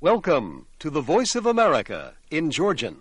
Welcome to the Voice of America in Georgian.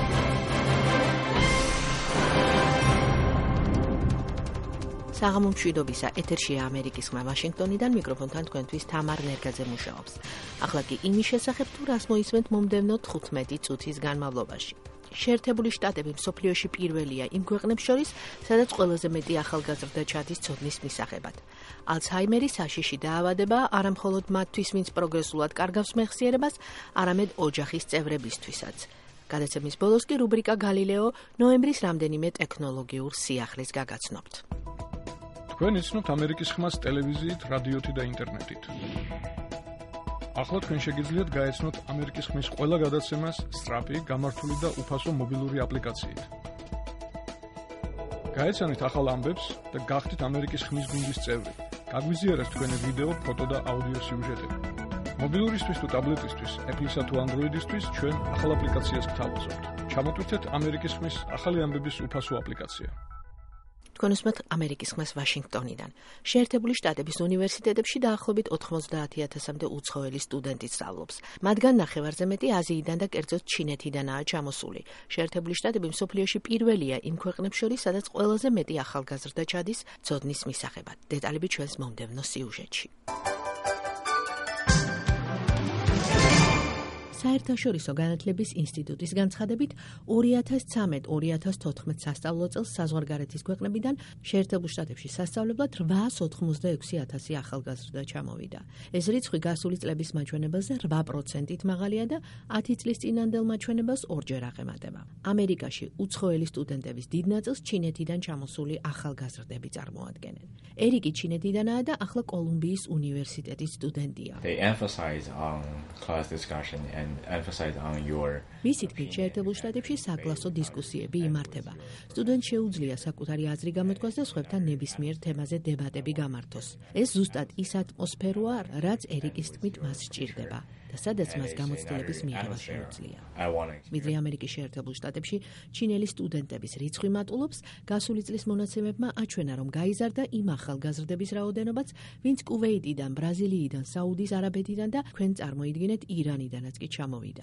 საღამო მშვიდობისა, ეთერშია ამერიკის ხმა ვაშინგტონიდან, მიკროფონთან თქვენთვის თამარ ნერგაძე მუშაობს. ახლა კი იმის შესახებ, თუ რას მოისმენთ მომდევნო 15 წუთის განმავლობაში. შეერთებული შტატები მსოფლიოში პირველია იმ ქვეყნებს შორის, სადაც ყველაზე მეტი ახალგაზრდა ჩადის ცოდნის მისაღებად. ალცჰაიმერის საშიში დაავადება არა მხოლოდ მათთვის, ვინც პროგრესულად კარგავს მეხსიერებას, არამედ ოჯახის წევრებისთვისაც. გადაცემის ბოლოს კი რუბრიკა გალილეო ნოემბრის რამდენიმე ტექნოლოგიურ სიახლის გაგაცნობთ. თქვენ იცნობთ ამერიკის ხმას ტელევიზიით, რადიოთი და ინტერნეტით. ახლა თქვენ შეგიძლიათ გაეცნოთ ამერიკის ხმის ყველა გადაცემას სწრაფი, გამართული და უფასო მობილური აპლიკაციით. გაეცანით ახალ ამბებს და გახდით ამერიკის ხმის გუნდის წევრი. გაგვიზიარეთ თქვენი ვიდეო, ფოტო და აუდიო სიუჟეტები. მობილურისთვის თუ ტაბლეტისთვის, Apple-ისა თუ Android-ისთვის ჩვენ ახალ აპლიკაციას გთავაზობთ. ჩამოტვირთეთ ამერიკის ხმის ახალი ამბების უფასო აპლიკაცია. თქვენ უსმენთ ამერიკის ხმას ვაშინგტონიდან. შეერთებული შტატების უნივერსიტეტებში დაახლოებით 90,000-მდე უცხოელი სტუდენტი სწავლობს. მათგან ნახევარზე მეტი აზიიდან და კერძოდ ჩინეთიდანაა ჩამოსული. შეერთებული შტატები მსოფლიოში პირველია იმ ქვეყნებს შორის, სადაც ყველაზე მეტი ახალგაზრდა ჩადის ცოდნის მისაღებად. დეტალები ჩვენს მომდევნო სიუჟეტში. საერთაშორისო განათლების ინსტიტუტის განცხადებით 2013-2014 სასწავლო წელს საზღვარგარეთის ქვეყნებიდან შეერთებულ შტატებში სასწავლებლად 886,000 ახალგაზრდა ჩამოვიდა. ეს რიცხვი გასული წლების მაჩვენებელზე 8%-ით მაღალია და 10 წლის წინანდელ მაჩვენებელს ორჯერ აღემატება. ამერიკაში უცხოელი სტუდენტების დიდ ნაწილს ჩინეთიდან ჩამოსული ახალგაზრდები წარმოადგენენ. ერიკი ჩინეთიდანაა და ახლა კოლუმბიის უნივერსიტეტის სტუდენტია. They emphasize on class discussion and emphasize on your მისი თქმით, შეერთებულ შტატებში საკლასო დისკუსიები იმართება. სტუდენტს შეუძლია საკუთარი აზრი გამოთქვას და სხვებთან ნებისმიერ თემაზე დებატები გამართოს. ეს ზუსტად ის ატმოსფეროა, რაც ერიკის თქმით მას სჭირდება და სადაც მას გამოცდილების მიღება შეუძლია. ვიდრე ამერიკის შეერთებულ შტატებში ჩინელი სტუდენტების რიცხვი მატულობს, გასული წლის მონაცემებმა აჩვენა, რომ გაიზარდა იმ ახალგაზრდების რაოდენობაც, ვინც კუვეიტიდან, ბრაზილიიდან, საუდის არაბეთიდან და თქვენ წარმოიდგინეთ ირანიდანაც კი ჩამოვიდა.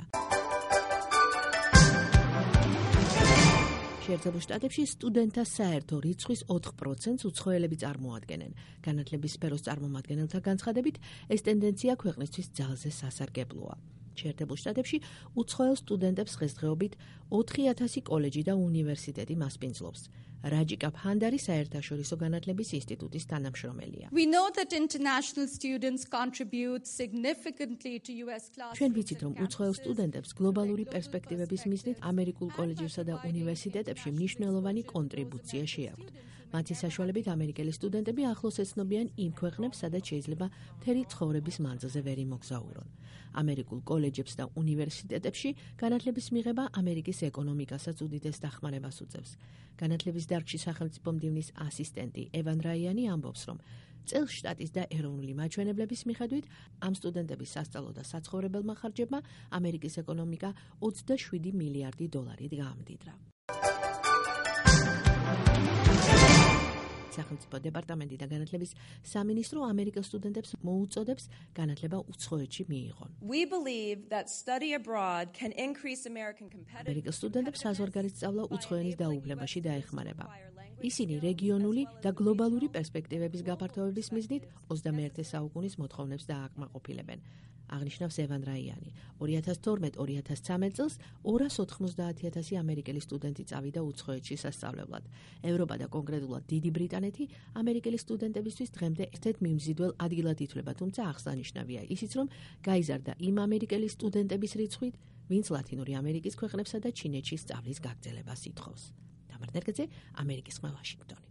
შეერთებულ შტატებში სტუდენტთა საერთო რიცხვის 4%-ს უცხოელები წარმოადგენენ. განათლების სფეროს წარმომადგენელთა განცხადებით, ეს ტენდენცია ქვეყნისთვის ძალზე სასარგებლოა. შეერთებულ შტატებში უცხოელ სტუდენტებს დღესდღეობით 4,000 კოლეჯი და უნივერსიტეტი მასპინძლობს. რაჯიკა ფანდარი საერთაშორისო განათლების ინსტიტუტის თანამშრომელია. We know that international students contribute significantly to US classes. ჩვენ ვიცით, რომ უცხოელ სტუდენტებს გლობალური პერსპექტივების მიზნით ამერიკულ კოლეჯებსა და უნივერსიტეტებში მნიშვნელოვანი კონტრიბუცია შეაქვთ. მათი საშუალებით ამერიკელი სტუდენტები ახლოს ეცნობიან იმ ქვეყნებს, სადაც შეიძლება მთელი ცხოვრების მანძილზე ვერ იმოგზაურონ. ამერიკულ კოლეჯებს და უნივერსიტეტებში განათლების მიღება ამერიკის ეკონომიკასაც უდიდეს დახმარებას უწევს. განათლების დარგში სახელმწიფო მდივნის ასისტენტი ევან რაიანი ამბობს, რომ წელს შტატის და ეროვნული მაჩვენებლების მიხედვით ამ სტუდენტების სასწავლო და საცხოვრებელმა ხარჯებმა ამერიკის ეკონომიკა 27 მილიარდი დოლარით გაამდიდრა. სახელმწიფო დეპარტამენტი და განათლების სამინისტრო ამერიკელ სტუდენტებს მოუწოდებს განათლება უცხოეთში მიიღონ. We believe that study abroad can increase American competitiveness. ამერიკელ სტუდენტებს საზღვარგარეთ სწავლა უცხოენის დაუფლებაში დაეხმარება. ისინი რეგიონული და გლობალური პერსპექტივების გაფართოების მიზნით 21 საუკუნის მოთხოვნებს დააკმაყოფილებენ. აღნიშნავს ევან რაიანი. 2012-2013 წელს 290,000 ამერიკელი სტუდენტი წავიდა უცხოეთში სასწავლებლად. ევროპა და კონკრეტულად დიდი ბრიტანეთი ამერიკელი სტუდენტებისთვის დღემდე ერთ-ერთ მიმზიდველ ადგილად ითვლება, თუმცა აღსანიშნავია ისიც, რომ გაიზარდა იმ ამერიკელი სტუდენტების რიცხვით, ვინც ლათინური ამერიკის ქვეყნებსა და ჩინეთში სწავლის გაგრძელებას ითხოვს. თამარ ნერგაძე, ამერიკის ხმა ვაშინგტონი.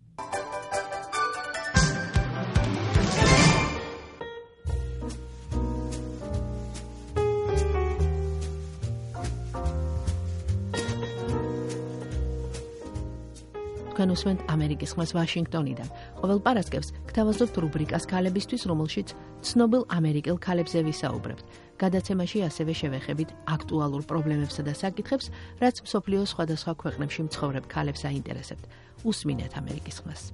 თქვენ უსმენთ ამერიკის ხმას ვაშინგტონიდან. ყოველ პარასკევს გთავაზობთ რუბრიკას ქალებისთვის, რომელშიც ცნობილ ამერიკელ ქალებზე ვისაუბრებთ. გადაცემაში ასევე შევეხებით აქტუალურ პრობლემებსა და საკითხებს, რაც მსოფლიოს სხვადასხვა ქვეყნებში მცხოვრებ ქალებს აინტერესებთ. უსმინეთ ამერიკის ხმას.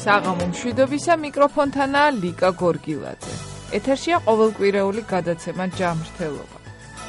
საღამო მშვიდობისა, მიკროფონთანაა ლიკა გორგილაძე. ეთერშია ყოველკვირეული გადაცემა ჯანმრთელობა.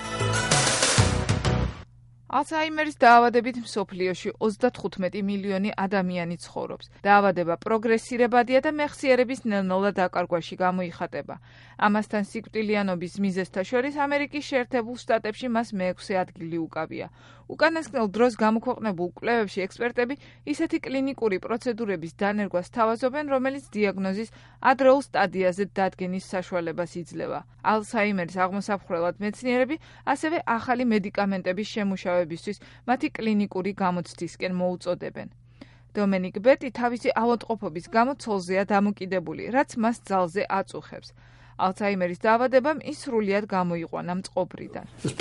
ალცჰაიმერის დაავადებით მსოფლიოში 35 მილიონი ადამიანი ცხოვრობს. დაავადება პროგრესირებადია და მეხსიერების ნელ-ნელა დაკარგვაში გამოიხატება. ამასთან სიკვდილიანობის მიზეზთა შორის ამერიკის შეერთებულ შტატებში მას მე-6 ადგილი უკავია. უკანასკნელ დროს გამოქვეყნებულ კვლევებში ექსპერტები ისეთი კლინიკური პროცედურების დანერგვას თავაზობენ, რომელიც დიაგნოზის ადრეულ სტადიაზე დადგენის საშუალებას იძლევა. ალცჰაიმერის აღმოსაფხრელად მეცნიერები ასევე ახალი მედიკამენტების შემუშავებისთვის მათი კლინიკური გამოცდისკენ მოუწოდებენ. დომენიკ ბეტი თავისი ავადმყოფობის გამო ცოლზეა დამოკიდებული, რაც მას ძალზე აწუხებს. ალცჰაიმერის დაავადებამ ის სრულიად გამოიყვანა მწყობრიდან.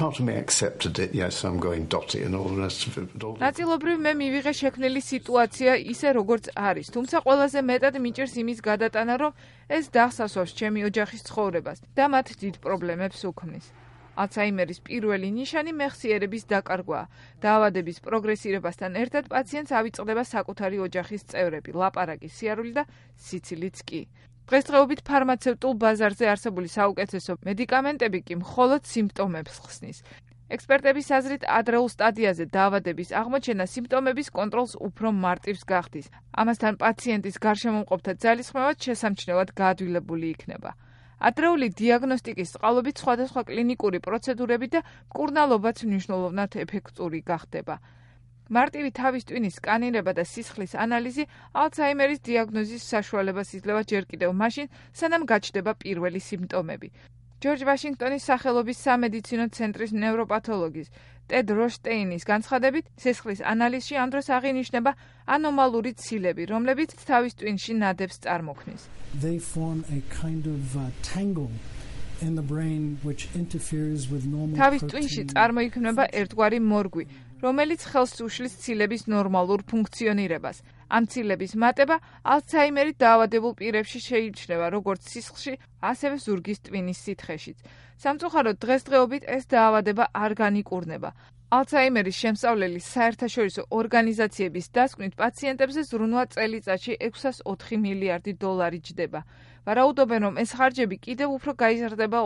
ნაწილობრივ მე მივიღე შექმნილი სიტუაცია ისე როგორც არის, თუმცა ყველაზე მეტად მიჭირს იმის გადატანა, რომ ეს დახსასვავს ჩემი ოჯახის ცხოვრებას და მათ დიდ პრობლემებს უქმნის. ალცჰაიმერის პირველი ნიშანი მეხსიერების დაკარგვაა. დაავადების პროგრესირებასთან ერთად პაციენტს ავიწყდება საკუთარი ოჯახის წევრები, ლაპარაკი, სიარული და სიცილიც კი. დღესდღეობით ფარმაცევტულ ბაზარზე არსებული საუკეთესო მედიკამენტები კი მხოლოდ სიმპტომებს ხსნის. ექსპერტების აზრით, ადრეულ სტადიაზე დაავადების აღმოჩენა სიმპტომების კონტროლს უფრო მარტივს გახდის. ამასთან პაციენტის გარშემომყოფთა ძალისხმევაც შესამჩნევად გაადვილებული იქნება. ადრეული დიაგნოსტიკის წყალობით სხვადასხვა კლინიკური პროცედურები და მკურნალობაც მნიშვნელოვნად ეფექტური გახდება. მარტივი თავის ტვინის სკანირება და სისხლის ანალიზი ალცჰაიმერის დიაგნოზის საშუალებას იძლევა ჯერ კიდევ მაშინ, სანამ გაჩნდება პირველი სიმპტომები. ჯორჯ ვაშინგტონის სახელობის სამედიცინო ცენტრის ნევროპათოლოგის ტედ როშტეინის განცხადებით, სისხლის ანალიზში ამ დროს აღინიშნება ანომალური ცილები, რომლებიც თავის ტვინში ნადებს წარმოქმნის. They form a kind of tangle in the brain which interferes with normal protein. თავის ტვინში წარმოიქმნება ერთგვარი მორგვი, რომელიც ხელს უშლის ცილების ნორმალურ ფუნქციონირებას. ამ ცილების მატება ალცჰაიმერით დაავადებულ პირებში შეიმჩნევა როგორც სისხლში, ასევე ზურგის ტვინის სითხეშიც. სამწუხაროდ დღესდღეობით ეს დაავადება არ განიკურნება. ალცჰაიმერის შემსწავლელი საერთაშორისო ორგანიზაციების დასკვნით პაციენტებზე ზრუნვა წელიწადში 604 მილიარდი დოლარი ჯდება. ვარაუდობენ, რომ ეს ხარჯები კიდევ უფრო გაიზარდება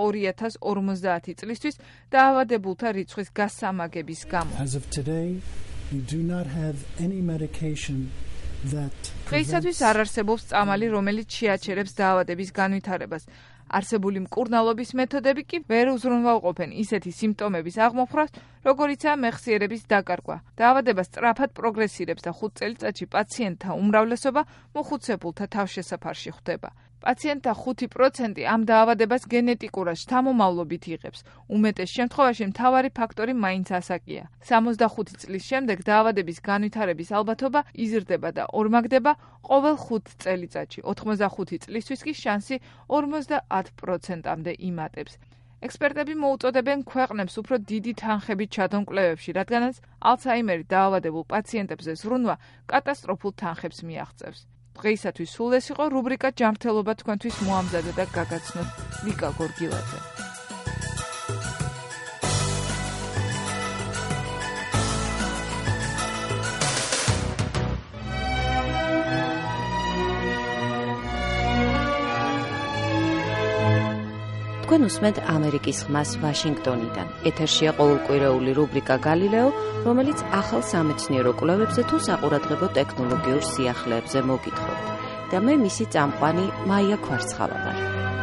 2050 წლისთვის დაავადებულთა რიცხვის გასამაგების გამო. As of today, we do not have any medication that დღეისათვის არ არსებობს წამალი, რომელიც შეაჩერებს დაავადების განვითარებას. არსებული მკურნალობის მეთოდები კი ვერ უზრუნველყოფენ ისეთი სიმპტომების აღმოფხვრას, როგორიცაა მეხსიერების დაკარგვა. დაავადება სწრაფად პროგრესირებს და 5 წელიწადში პაციენტთა უმრავლესობა მოხუცებულთა თავშესაფარში ხვდება. პაციენტთა 5% ამ დაავადებას გენეტიკურად შთამომავლობით იღებს. უმეტეს შემთხვევაში მთავარი ფაქტორი მაინც ასაკია. 65 წლის შემდეგ დაავადების განვითარების ალბათობა იზრდება და ორმაგდება ყოველ 5 წელიწადში. 85 წლისთვის კი შანსი 50%-მდე იმატებს. ექსპერტები მოუწოდებენ ქვეყნებს უფრო დიდი თანხებით ჩადონ კვლევებში, რადგანაც ალცჰაიმერით დაავადებულ პაციენტებზე ზრუნვა კატასტროფულ თანხებს მიაღწევს. დღეისათვის სულ ეს იყო რუბრიკა ჯანმრთელობა თქვენთვის მოამზადა და გაგაცნოთ ლიკა გორგილაძე. თქვენ უსმენთ ამერიკის ხმას ვაშინგტონიდან. ეთერშია ყოველკვირეული რუბრიკა გალილეო, რომელიც ახალ სამეცნიერო კვლევებზე თუ საყურადღებო ტექნოლოგიურ სიახლეებზე მოგითხრობთ. და მე მისი წამყვანი მაია ქვარცხალა ვარ.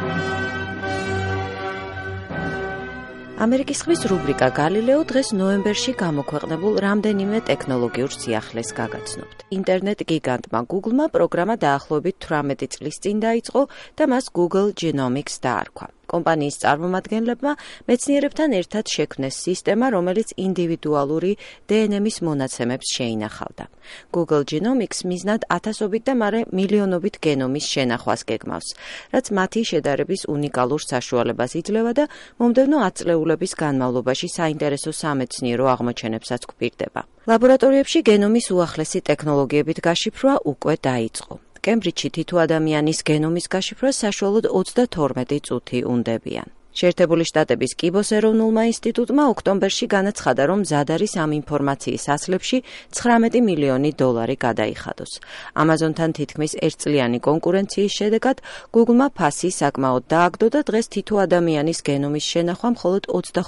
ამერიკის ხმის რუბრიკა გალილეო დღეს ნოემბერში გამოქვეყნებულ რამდენიმე ტექნოლოგიურ სიახლეს გაგაცნობთ. ინტერნეტ გიგანტმა Google-მა პროგრამა დაახლოებით 18 წლის წინ დაიწყო და მას Google Genomics დაარქვა. კომპანიის წარმომადგენლებმა მეცნიერებთან ერთად შექმნეს სისტემა, რომელიც ინდივიდუალური DNM-ის მონაცემებს შეინახავდა. Google Genomics მიზნად ათასობით და მარე მილიონობით გენომის შენახვას გეგმავს, რაც მათი შედარების უნიკალურ საშუალებას იძლევა და მომდევნო 10 წლეულების განმავლობაში საინტერესო სამეცნიერო აღმოჩენებსაც გვპირდება. ლაბორატორიებში გენომის უახლესი ტექნოლოგიებით გაშიფრვა უკვე დაიწყო. კემბრიჯში თითო ადამიანის გენომის გაშიფრვას საშუალოდ 32 წუთი უნდებიან. შეერთებული შტატების კიბოს ეროვნულმა ინსტიტუტმა ოქტომბერში განაცხადა, რომ მზად არის ამ ინფორმაციის ასლებში 19 მილიონი დოლარი გადაიხადოს. Amazon-თან თითქმის ერთწლიანი კონკურენციის შედეგად Google-მა ფასი საკმაოდ დააგდო და დღეს თითო ადამიანის გენომის შენახვა მხოლოდ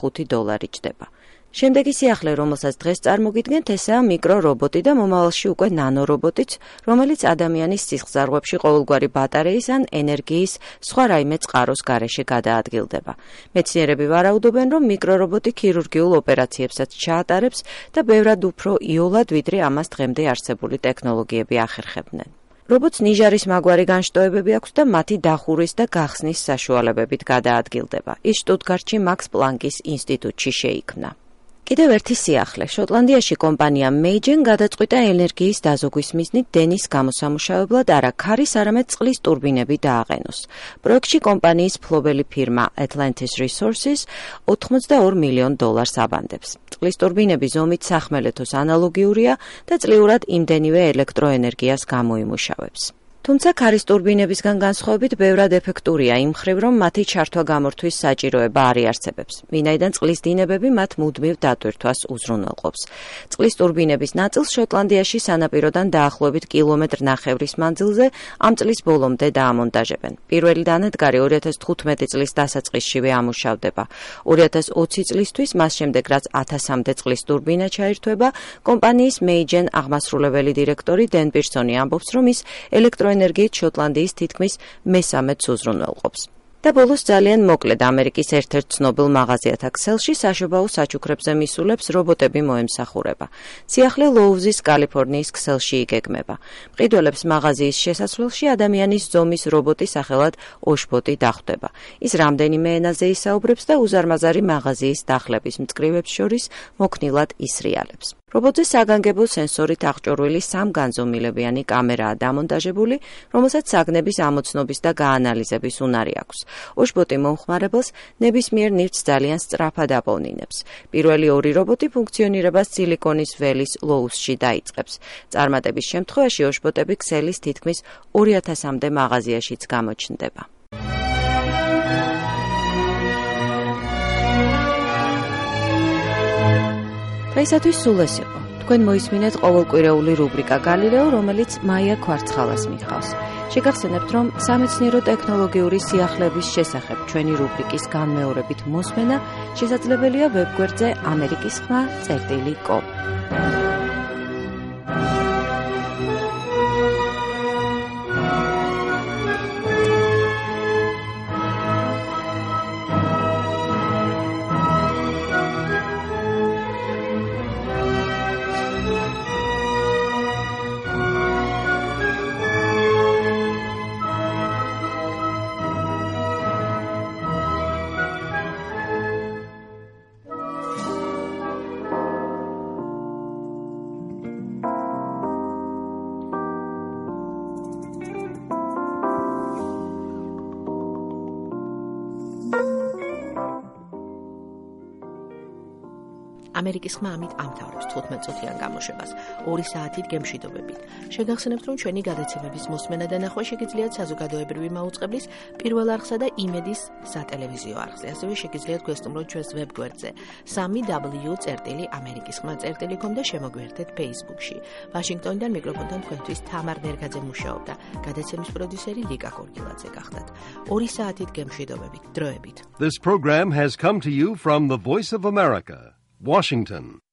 $25 ჭდება. Შემდეგი სიახლე, რომელსაც დღეს წარმოგიდგენთ, ესაა მიკრორობოტი და მომავალში უკვე ნანორობოტიც, რომელიც ადამიანის სისხლძარღვებში ყოველგვარი ბატარეის ან ენერგიის სხვა რაიმე წყაროს გარეშე გადაადგილდება. მეცნიერები ვარაუდობენ, რომ მიკრორობოტი ქირურგიულ ოპერაციებსაც ჩაატარებს და ბევრად უფრო იოლად, ვიდრე ამას დღემდე არსებული ტექნოლოგიები ახერხებდნენ. რობოტს ნიჟარის მაგვარი განშტოებები აქვს და მათი დახურვის და გახსნის საშუალებებით გადაადგილდება. ის შტუტგარტში მაქს პლანკის ინსტიტუტში შეიქმნა. კიდევ ერთი სიახლე. შოტლანდიაში კომპანია Meigen გადაწყვიტა ენერგიის დაზოგვის მიზნით დენის გამოსამუშავებლად არა ქარის, არამედ წყლის ტურბინები დააყენოს. პროექტში კომპანიის მფლობელი ფირმა Atlantis Resources $82 მილიონ აბანდებს. წყლის ტურბინები ზომით სახმელეთოს ანალოგიურია და წლიურად იმდენივე ელექტროენერგიას გამოიმუშავებს. თუმცა ქარის ტურბინებისგან განსხვავებით ბევრად ეფექტურია იმ მხრივ, რომ მათი ჩართვა-გამორთვის საჭიროება არ იარსებებს, ვინაიდან წყლის დინებები მათ მუდმივ დატვირთვას უზრუნველყოფს. წყლის ტურბინების ნაწილს შოტლანდიაში სანაპიროდან დაახლოებით კილომეტრ-ნახევრის მანძილზე ამ წლის ბოლომდე დაამონტაჟებენ. პირველი დანადგარი 2015 წლის დასაწყისშივე ამუშავდება. 2020 წლისთვის, მას შემდეგ რაც 1000-მდე წყლის ტურბინა ჩაირთვება, კომპანიის Meigen აღმასრულებელი დირექტორი დენ პირსონი ამბობს, რომ ის ელექტროენერგიით შოტლანდიის თითქმის მესამედს უზრუნველყოფს. და ბოლოს ძალიან მოკლედ ამერიკის ერთ-ერთ ცნობილ მაღაზიათა ქსელში საშობაო საჩუქრებზე მისულებს რობოტები მოემსახურება. სიახლე ლოუზის კალიფორნიის ქსელში იგეგმება. მყიდველებს მაღაზიის შესასვლელში ადამიანის ზომის რობოტი სახელად ოშბოტი დახვდება. ის რამდენიმე ენაზე ისაუბრებს და უზარმაზარი მაღაზიის დახლების მწკრივებს შორის მოქნილად ისრიალებს. რობოტზე საგანგებო სენსორით აღჭურვილი 3 განზომილებიანი კამერაა დამონტაჟებული, რომელსაც საგნების ამოცნობის და გაანალიზების უნარი აქვს. ოშბოტი მომხმარებელს ნებისმიერ ნივთს ძალიან სწრაფად აპოვნინებს. პირველი 2 რობოტი ფუნქციონირებას სილიკონის ველის ლოუსში დაიწყებს. წარმატების შემთხვევაში ოშბოტები ქსელის თითქმის 2000-მდე მაღაზიაშიც გამოჩნდება. დღეისათვის სულ ეს იყო. თქვენ მოისმინეთ ყოველკვირეული რუბრიკა გალილეო, რომელიც მაია ქვარცხალას მიჰყავს. შეგახსენებთ, რომ სამეცნიერო ტექნოლოგიური სიახლეების შესახებ ჩვენი რუბრიკის განმეორებით მოსმენა შესაძლებელია ვებგვერდზე amerikisxma.com. ამერიკის ხმა ამით ამთავრებს 15 წუთიან გამოშვებას 2 საათით გემშვიდობებით. შეგახსენებთ, რომ ჩვენი გადაცემების მოსმენა და ნახვა შეგიძლიათ საზოგადოებრივი მაუწყებლის პირველ არხსა და იმედის სატელევიზიო არხზე. ასევე შეგიძლიათ გვესტუმროთ ჩვენს ვებგვერდზე 3w.amerikisxma.com და შემოგვიერთეთ Facebook-ში. ვაშინგტონიდან მიკროფონთან თქვენთვის თამარ ნერგაძე მუშაობდა. გადაცემის პროდიუსერი ლიკა კორგილაძე გახდათ. 2 საათით გემშვიდობებით. დროებით. This program has come to you from the Voice of America, Washington.